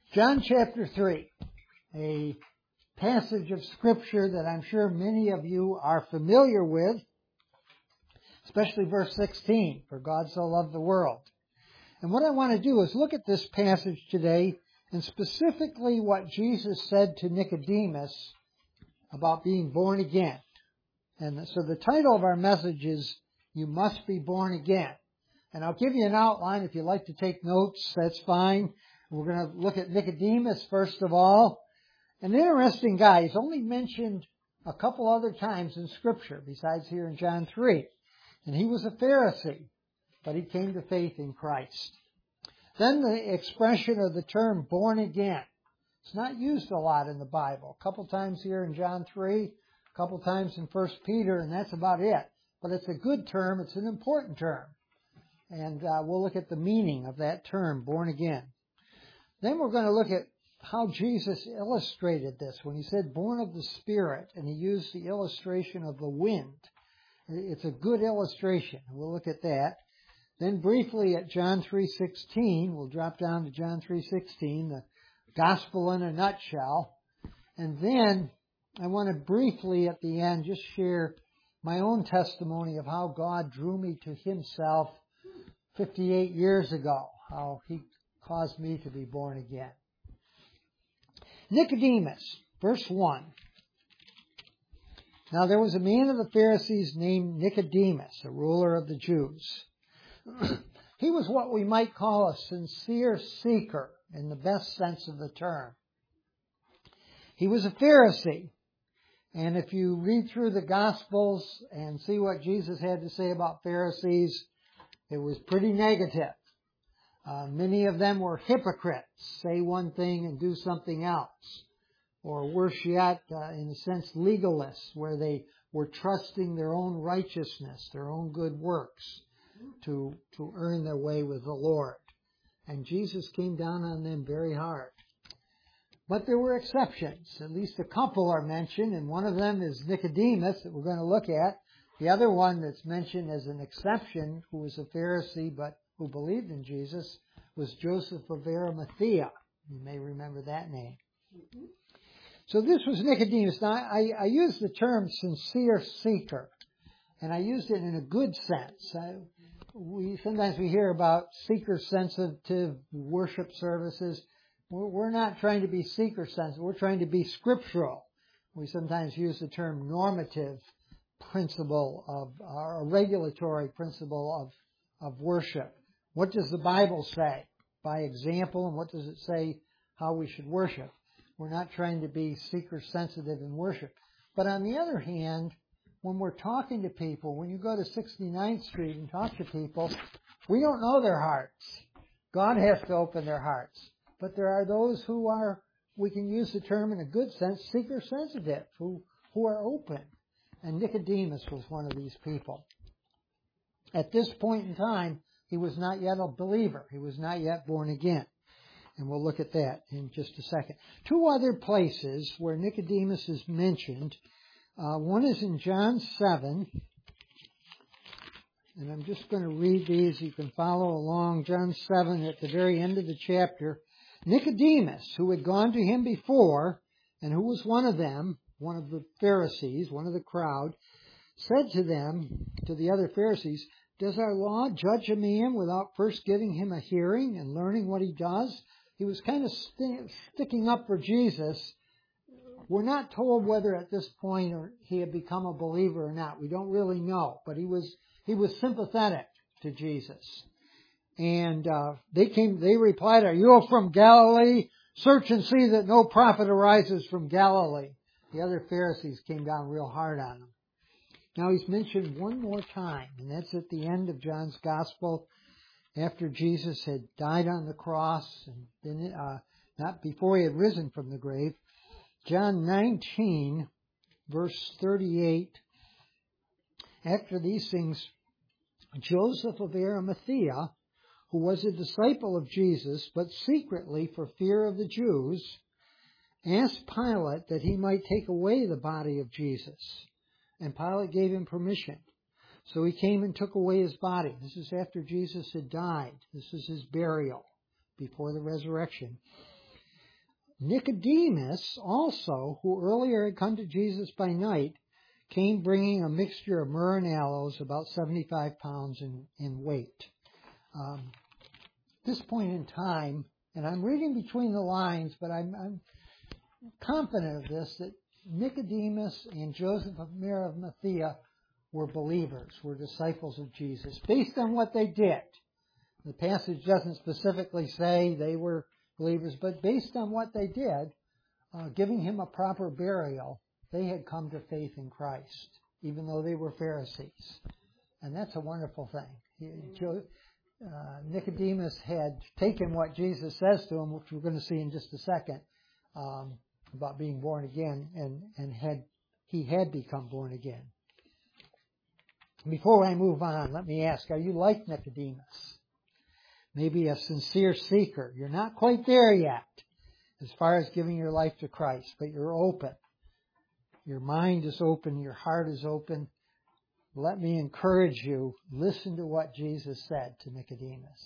John chapter 3, a passage of Scripture that I'm sure many of you are familiar with, especially verse 16, for God so loved the world. And what I want to do is look at this passage today, and specifically what Jesus said to Nicodemus about being born again. And so the title of our message is, You Must Be Born Again. And I'll give you an outline. If you'd like to take notes, that's fine. We're going to look at Nicodemus first of all. An interesting guy. He's only mentioned a couple other times in Scripture, besides here in John 3. And he was a Pharisee, but he came to faith in Christ. Then the expression of the term born again. It's not used a lot in the Bible. A couple times here in John 3, a couple times in 1 Peter, and that's about it. But it's a good term. It's an important term. And we'll look at the meaning of that term, born again. Then we're going to look at how Jesus illustrated this when he said born of the Spirit, and he used the illustration of the wind. It's a good illustration. We'll look at that. Then briefly at John 3:16, we'll drop down to John 3:16, the gospel in a nutshell. And then I want to briefly at the end just share my own testimony of how God drew me to himself 58 years ago, how he caused me to be born again. Nicodemus, verse 1. Now there was a man of the Pharisees named Nicodemus, a ruler of the Jews. He was what we might call a sincere seeker in the best sense of the term. He was a Pharisee. And if you read through the Gospels and see what Jesus had to say about Pharisees, it was pretty negative. Many of them were hypocrites, say one thing and do something else. Or worse yet, in a sense, legalists, where they were trusting their own righteousness, their own good works to earn their way with the Lord. And Jesus came down on them very hard. But there were exceptions. At least a couple are mentioned, and one of them is Nicodemus that we're going to look at. The other one that's mentioned as an exception, who was a Pharisee but who believed in Jesus, was Joseph of Arimathea. You may remember that name. Mm-hmm. So this was Nicodemus. Now, I use the term sincere seeker, and I used it in a good sense. Sometimes we hear about seeker-sensitive worship services. We're not trying to be seeker-sensitive. We're trying to be scriptural. We sometimes use the term normative principle of, or a regulatory principle of worship. What does the Bible say by example, and what does it say how we should worship? We're not trying to be seeker-sensitive in worship. But on the other hand, when we're talking to people, when you go to 69th Street and talk to people, we don't know their hearts. God has to open their hearts. But there are those who are, we can use the term in a good sense, seeker-sensitive, who are open. And Nicodemus was one of these people. At this point in time, he was not yet a believer. He was not yet born again. And we'll look at that in just a second. Two other places where Nicodemus is mentioned. One is in John 7. And I'm just going to read these. You can follow along. John 7 at the very end of the chapter. Nicodemus, who had gone to him before, and who was one of them, one of the Pharisees, one of the crowd, said to them, to the other Pharisees, does our law judge a man without first giving him a hearing and learning what he does? He was kind of sticking up for Jesus. We're not told whether at this point he had become a believer or not. We don't really know. But he was sympathetic to Jesus. And they replied, are you from Galilee? Search and see that no prophet arises from Galilee. The other Pharisees came down real hard on him. Now he's mentioned one more time, and that's at the end of John's Gospel, after Jesus had died on the cross, and then, not before he had risen from the grave. John 19, verse 38. After these things, Joseph of Arimathea, who was a disciple of Jesus, but secretly for fear of the Jews, asked Pilate that he might take away the body of Jesus. And Pilate gave him permission. So he came and took away his body. This is after Jesus had died. This is his burial before the resurrection. Nicodemus also, who earlier had come to Jesus by night, came bringing a mixture of myrrh and aloes, about 75 pounds in weight. At this point in time, and I'm reading between the lines, but I'm confident of this, that Nicodemus and Joseph of Arimathea were believers, were disciples of Jesus, based on what they did. The passage doesn't specifically say they were believers, but based on what they did, giving him a proper burial, they had come to faith in Christ, even though they were Pharisees. And that's a wonderful thing. Nicodemus had taken what Jesus says to him, which we're going to see in just a second, about being born again, and he had become born again. Before I move on, let me ask, are you like Nicodemus? Maybe a sincere seeker. You're not quite there yet as far as giving your life to Christ, but you're open. Your mind is open. Your heart is open. Let me encourage you, listen to what Jesus said to Nicodemus.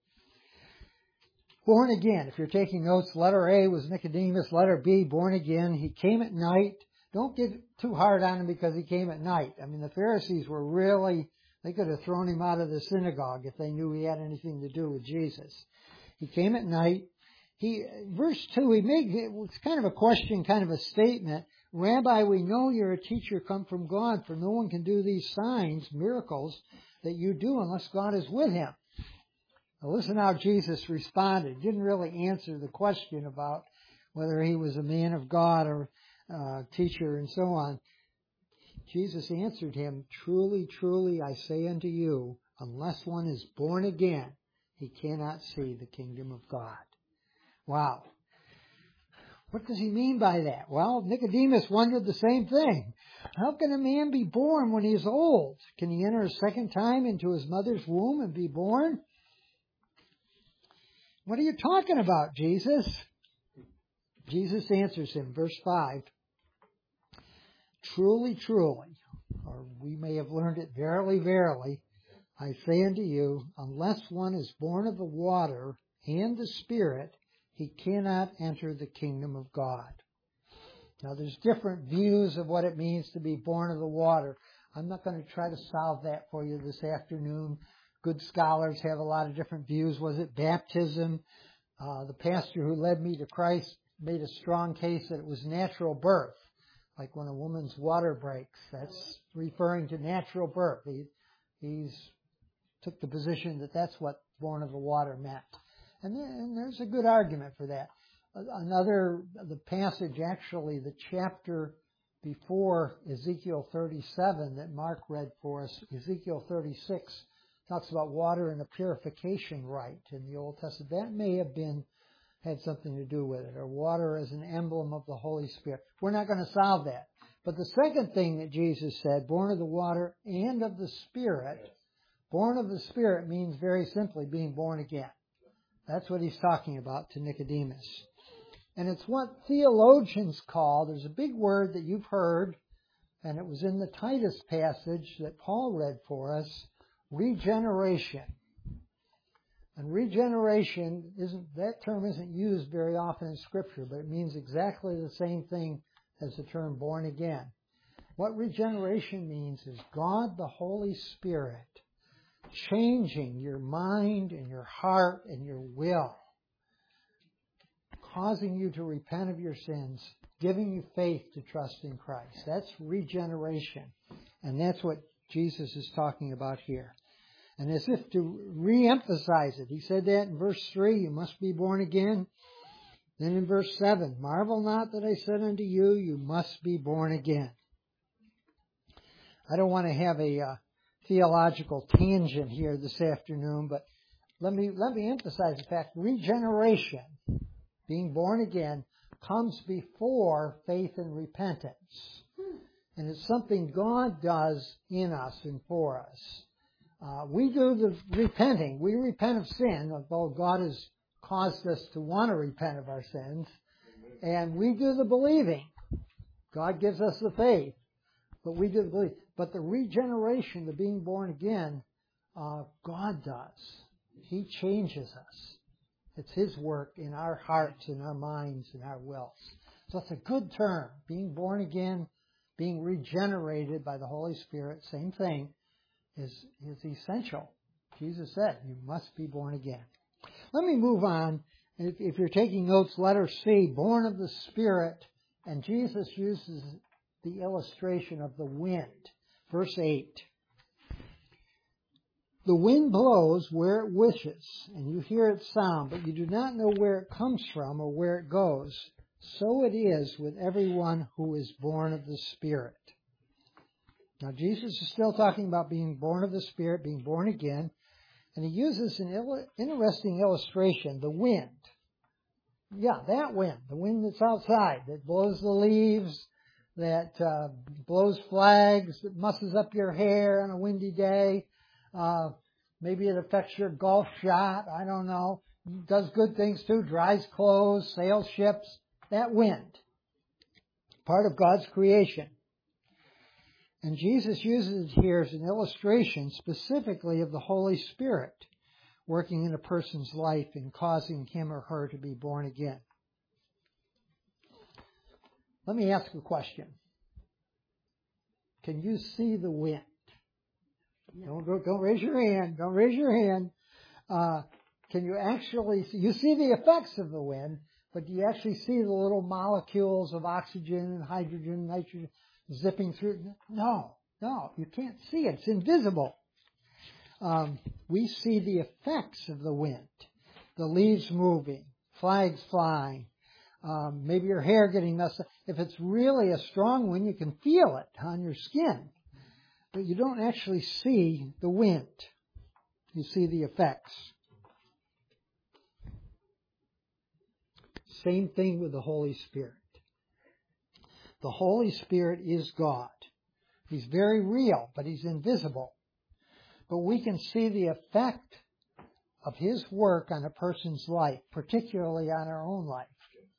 Born again. If you're taking notes, letter A was Nicodemus. Letter B, born again. He came at night. Don't get too hard on him because he came at night. I mean, the Pharisees were really, they could have thrown him out of the synagogue if they knew he had anything to do with Jesus. He came at night. Verse 2, it's kind of a question, kind of a statement. Rabbi, we know you're a teacher come from God, for no one can do these signs, miracles, that you do unless God is with him. Now listen how Jesus responded. He didn't really answer the question about whether he was a man of God or teacher and so on. Jesus answered him, truly, truly, I say unto you, unless one is born again, he cannot see the kingdom of God. Wow. What does he mean by that? Well, Nicodemus wondered the same thing. How can a man be born when he is old? Can he enter a second time into his mother's womb and be born? What are you talking about, Jesus? Jesus answers him, verse 5. Truly, truly, or we may have learned it, verily, verily, I say unto you, unless one is born of the water and the Spirit, he cannot enter the kingdom of God. Now, there's different views of what it means to be born of the water. I'm not going to try to solve that for you this afternoon. Good scholars have a lot of different views. Was it baptism? The pastor who led me to Christ made a strong case that it was natural birth, like when a woman's water breaks. That's referring to natural birth. He's took the position that that's what born of the water meant. And there's a good argument for that. The passage, actually, the chapter before Ezekiel 37 that Mark read for us, Ezekiel 36, talks about water and a purification rite in the Old Testament. That may have had something to do with it, or water as an emblem of the Holy Spirit. We're not going to solve that. But the second thing that Jesus said, born of the water and of the Spirit, born of the Spirit means very simply being born again. That's what he's talking about to Nicodemus. And it's what theologians call, there's a big word that you've heard, and it was in the Titus passage that Paul read for us, regeneration. And regeneration that term isn't used very often in Scripture, but it means exactly the same thing as the term born again. What regeneration means is God the Holy Spirit changing your mind and your heart and your will, causing you to repent of your sins, giving you faith to trust in Christ. That's regeneration. And that's what Jesus is talking about here. And as if to re-emphasize it, he said that in verse 3, you must be born again. Then in verse 7, marvel not that I said unto you, you must be born again. I don't want to have a theological tangent here this afternoon, but let me emphasize the fact regeneration, being born again, comes before faith and repentance. And it's something God does in us and for us. We do the repenting. We repent of sin, although God has caused us to want to repent of our sins. And we do the believing. God gives us the faith, but we do the believing. But the regeneration, the being born again, God does. He changes us. It's His work in our hearts, in our minds, in our wills. So it's a good term. Being born again, being regenerated by the Holy Spirit, same thing, is essential. Jesus said, you must be born again. Let me move on. If you're taking notes, letter C, born of the Spirit, and Jesus uses the illustration of the wind. Verse 8. The wind blows where it wishes, and you hear its sound, but you do not know where it comes from or where it goes. So it is with everyone who is born of the Spirit. Now, Jesus is still talking about being born of the Spirit, being born again, and He uses an interesting illustration, the wind. Yeah, that wind, the wind that's outside, that blows the leaves, that blows flags, that musses up your hair on a windy day. Maybe it affects your golf shot. I don't know. Does good things too. Dries clothes, sails ships. That wind. Part of God's creation. And Jesus uses it here as an illustration specifically of the Holy Spirit working in a person's life and causing him or her to be born again. Let me ask a question. Can you see the wind? Don't raise your hand. Don't raise your hand. Can you actually see? You see the effects of the wind, but do you actually see the little molecules of oxygen and hydrogen and nitrogen zipping through? No, you can't see it. It's invisible. We see the effects of the wind. The leaves moving, flags flying, maybe your hair getting messed up. If it's really a strong wind, you can feel it on your skin. But you don't actually see the wind. You see the effects. Same thing with the Holy Spirit. The Holy Spirit is God. He's very real, but He's invisible. But we can see the effect of His work on a person's life, particularly on our own life.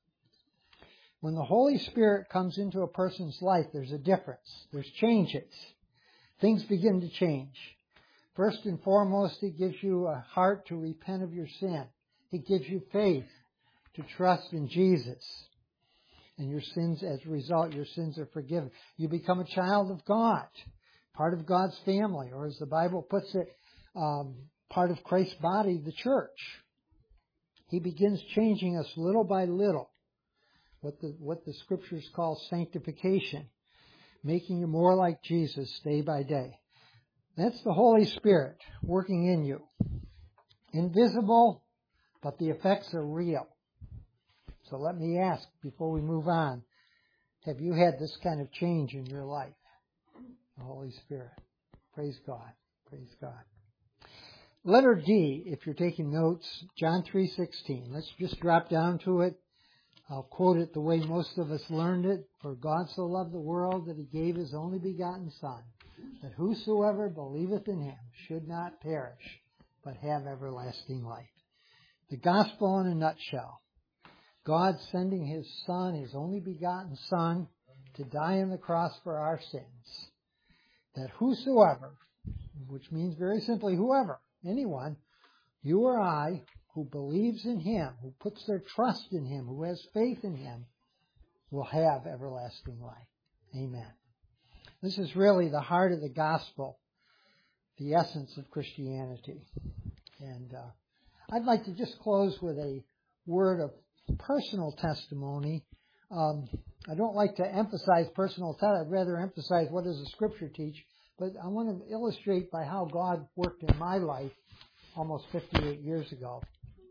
When the Holy Spirit comes into a person's life, there's a difference. There's changes. Things begin to change. First and foremost, He gives you a heart to repent of your sin. He gives you faith to trust in Jesus. And your sins, as a result, your sins are forgiven. You become a child of God, part of God's family, or as the Bible puts it, part of Christ's body, the church. He begins changing us little by little, what the Scriptures call sanctification, making you more like Jesus day by day. That's the Holy Spirit working in you. Invisible, but the effects are real. So let me ask, before we move on, have you had this kind of change in your life? The Holy Spirit. Praise God. Praise God. Letter D, if you're taking notes, John 3:16. Let's just drop down to it. I'll quote it the way most of us learned it. For God so loved the world that He gave His only begotten Son, that whosoever believeth in Him should not perish, but have everlasting life. The gospel in a nutshell. God sending His Son, His only begotten Son, to die on the cross for our sins. That whosoever, which means very simply whoever, anyone, you or I, who believes in Him, who puts their trust in Him, who has faith in Him, will have everlasting life. Amen. This is really the heart of the gospel, the essence of Christianity. And I'd like to just close with a word of personal testimony. I don't like to emphasize personal testimony. I'd rather emphasize what does the Scripture teach. But I want to illustrate by how God worked in my life almost 58 years ago.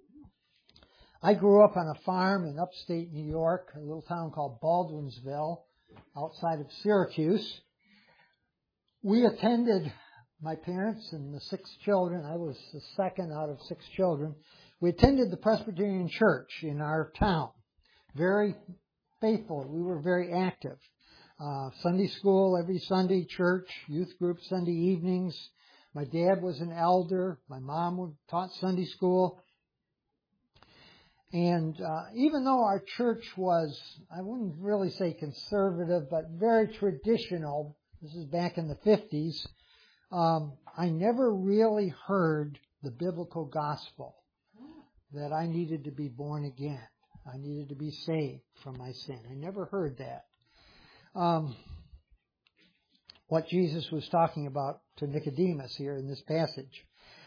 I grew up on a farm in upstate New York, a little town called Baldwinsville, outside of Syracuse. We attended, my parents and the 6 children, I was the second out of 6 children, we attended the Presbyterian Church in our town. Very faithful. We were very active. Sunday school every Sunday, church, youth group Sunday evenings. My dad was an elder. My mom taught Sunday school. And even though our church was, I wouldn't really say conservative, but very traditional, this is back in the 50s, I never really heard the biblical gospel. that I needed to be born again. I needed to be saved from my sin. I never heard that. What Jesus was talking about to Nicodemus here in this passage.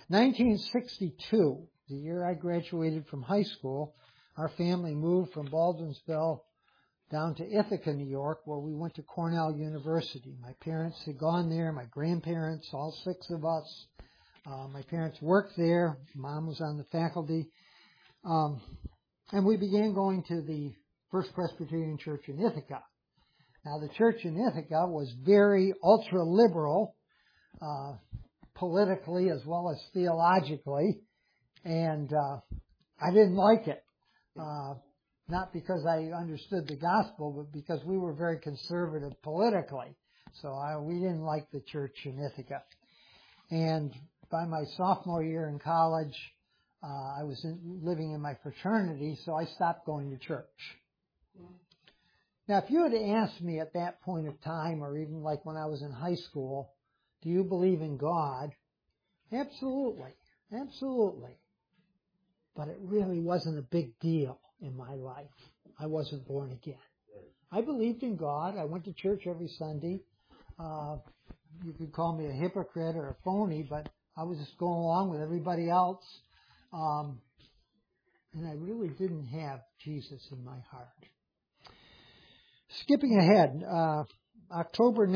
1962, the year I graduated from high school, our family moved from Baldwinsville down to Ithaca, New York, where we went to Cornell University. My parents had gone there, my grandparents, all 6 of us. My parents worked there. Mom was on the faculty. And we began going to the First Presbyterian Church in Ithaca. Now, the church in Ithaca was very ultra-liberal, politically as well as theologically, and I didn't like it. Not because I understood the gospel, but because we were very conservative politically. So we didn't like the church in Ithaca. And by my sophomore year in college, I was living in my fraternity, so I stopped going to church. Now, if you had asked me at that point of time, or even like when I was in high school, do you believe in God? Absolutely. Absolutely. But it really wasn't a big deal in my life. I wasn't born again. I believed in God. I went to church every Sunday. You could call me a hypocrite or a phony, but I was just going along with everybody else. And I really didn't have Jesus in my heart. Skipping ahead, October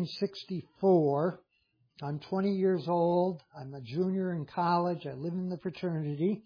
1964, I'm 20 years old. I'm a junior in college. I live in the fraternity.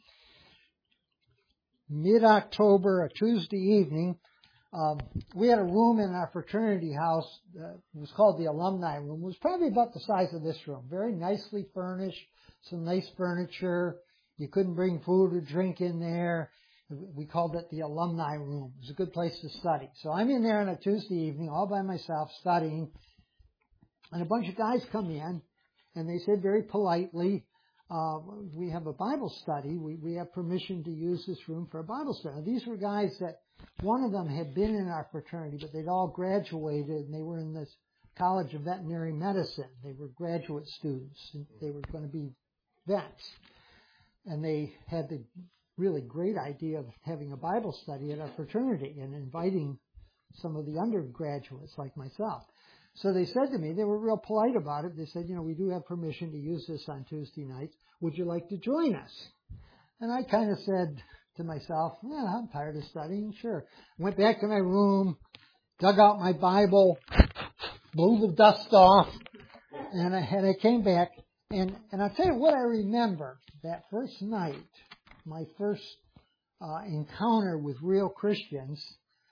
Mid-October, a Tuesday evening, we had a room in our fraternity house. It was called the alumni room. It was probably about the size of this room. Very nicely furnished, some nice furniture. You couldn't bring food or drink in there. We called it the alumni room. It was a good place to study. So I'm in there on a Tuesday evening all by myself studying. And a bunch of guys come in and they said very politely, we have a Bible study. We have permission to use this room for a Bible study. Now, these were guys that one of them had been in our fraternity, but they'd all graduated and they were in this College of Veterinary Medicine. They were graduate students and they were going to be vets. And they had the really great idea of having a Bible study at our fraternity and inviting some of the undergraduates like myself. So they said to me, they were real polite about it. They said, we do have permission to use this on Tuesday nights. Would you like to join us? And I kind of said to myself, I'm tired of studying. Sure. Went back to my room, dug out my Bible, blew the dust off, and I came back. And I'll tell you what I remember that first night, my first encounter with real Christians.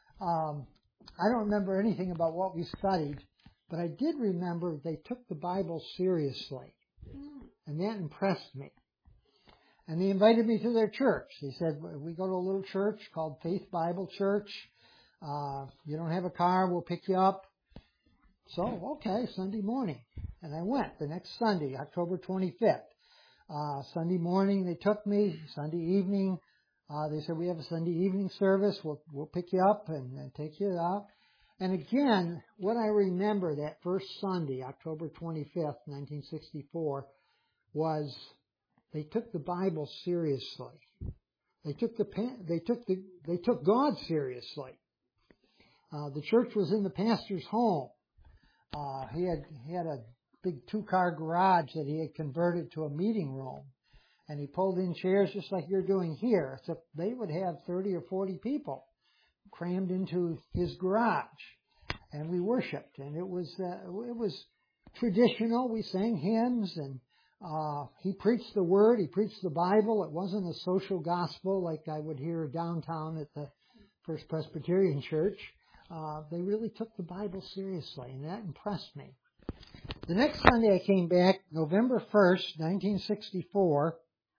I don't remember anything about what we studied, but I did remember they took the Bible seriously, and that impressed me. And they invited me to their church. They said, we go to a little church called Faith Bible Church. You don't have a car, we'll pick you up. So, okay, Sunday morning. And I went the next Sunday, October 25th. Sunday morning they took me. Sunday evening, they said, we have a Sunday evening service. We'll pick you up and take you out. And again, what I remember that first Sunday, October 25th, 1964, was they took the Bible seriously. They took God seriously. The church was in the pastor's home. He had a big 2-car garage that he had converted to a meeting room. And he pulled in chairs just like you're doing here, except they would have 30 or 40 people crammed into his garage. And we worshiped. And it was traditional. We sang hymns and he preached the Word. He preached the Bible. It wasn't a social gospel like I would hear downtown at the First Presbyterian Church. They really took the Bible seriously, and that impressed me. The next Sunday I came back, November 1st, 1964,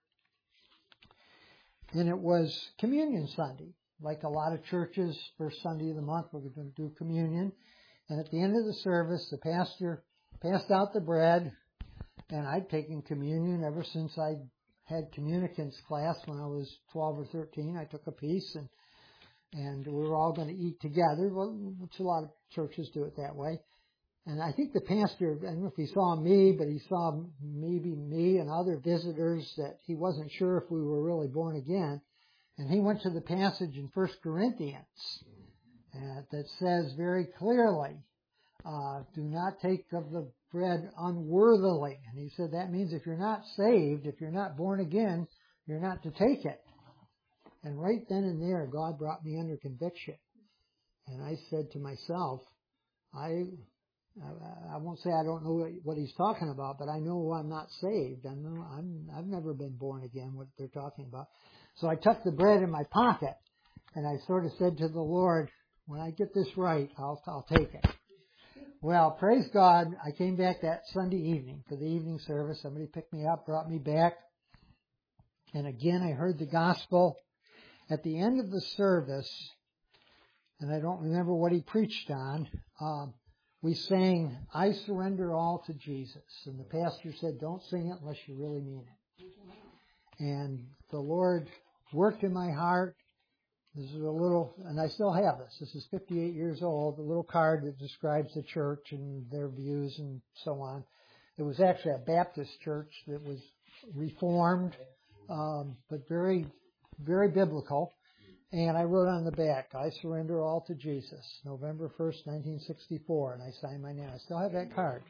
and it was Communion Sunday. Like a lot of churches, first Sunday of the month, we're going to do communion. And at the end of the service, the pastor passed out the bread, and I'd taken communion ever since I had communicants class when I was 12 or 13. I took a piece, and we were all going to eat together, which a lot of churches do it that way. And I think the pastor, I don't know if he saw me, but he saw maybe me and other visitors that he wasn't sure if we were really born again. And he went to the passage in 1 Corinthians that says very clearly, do not take of the bread unworthily. And he said that means if you're not saved, if you're not born again, you're not to take it. And right then and there, God brought me under conviction. And I said to myself, I won't say I don't know what he's talking about, but I know I'm not saved. I've never been born again, what they're talking about. So I tucked the bread in my pocket, and I sort of said to the Lord, when I get this right, I'll take it. Well, praise God, I came back that Sunday evening for the evening service. Somebody picked me up, brought me back. And again, I heard the gospel. At the end of the service, and I don't remember what he preached on, we sang, I Surrender All to Jesus. And the pastor said, don't sing it unless you really mean it. And the Lord worked in my heart. This is a little, and I still have this. This is 58 years old, a little card that describes the church and their views and so on. It was actually a Baptist church that was reformed, but very, very biblical. And I wrote on the back, I surrender all to Jesus, November 1st, 1964, and I signed my name. I still have that card.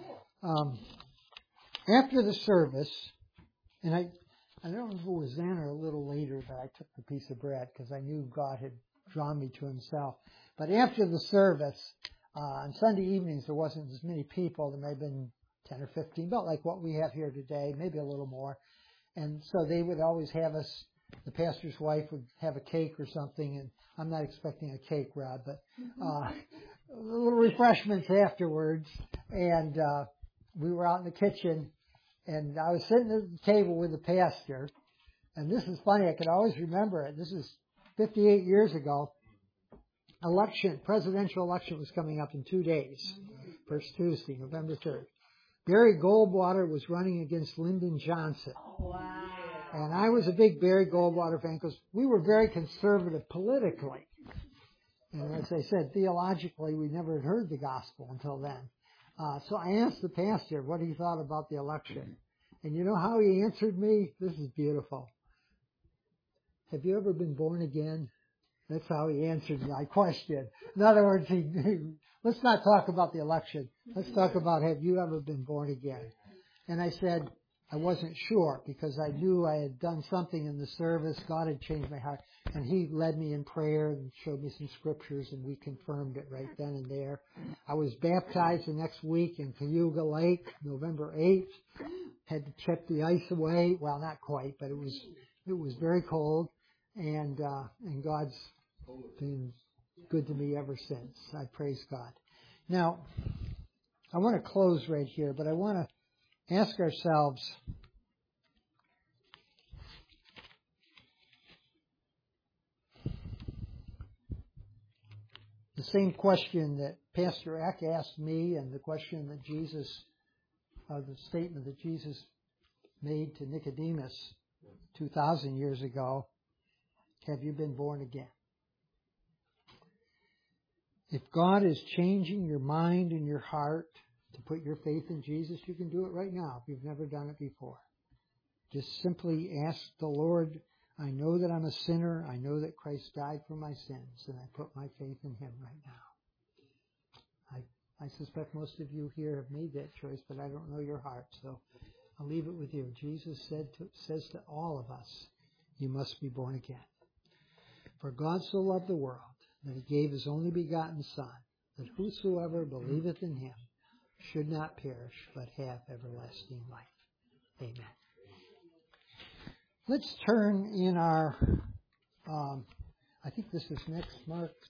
After the service, and I don't know if it was then or a little later that I took the piece of bread because I knew God had drawn me to himself. But after the service, on Sunday evenings there wasn't as many people. There may have been 10 or 15, about like what we have here today, maybe a little more. And so they would always have us, the pastor's wife would have a cake or something, and I'm not expecting a cake, Rod, but little refreshments afterwards. And we were out in the kitchen. And I was sitting at the table with the pastor, and this is funny, I can always remember it. This is 58 years ago. Presidential election was coming up in 2 days. First Tuesday, November 3rd. Barry Goldwater was running against Lyndon Johnson. Wow. And I was a big Barry Goldwater fan because we were very conservative politically. And as I said, theologically, we never had heard the gospel until then. So I asked the pastor what he thought about the election. And you know how he answered me? This is beautiful. Have you ever been born again? That's how he answered my question. In other words, let's not talk about the election. Let's talk about, have you ever been born again? And I said, I wasn't sure because I knew I had done something in the service. God had changed my heart. And he led me in prayer and showed me some scriptures, and we confirmed it right then and there. I was baptized the next week in Cayuga Lake, November 8th. Had to chip the ice away. Well, not quite, but it was very cold. And God's been good to me ever since. I praise God. Now, I want to close right here, but I want to ask ourselves, the same question that Pastor Eck asked me, and the question that the statement that Jesus made to Nicodemus 2,000 years ago, have you been born again? If God is changing your mind and your heart to put your faith in Jesus, you can do it right now if you've never done it before. Just simply ask the Lord, I know that I'm a sinner. I know that Christ died for my sins, and I put my faith in him right now. I suspect most of you here have made that choice, but I don't know your heart, so I'll leave it with you. Jesus says to all of us, you must be born again. For God so loved the world that he gave his only begotten Son, that whosoever believeth in him should not perish, but have everlasting life. Amen. Let's turn in our, I think this is next, Mark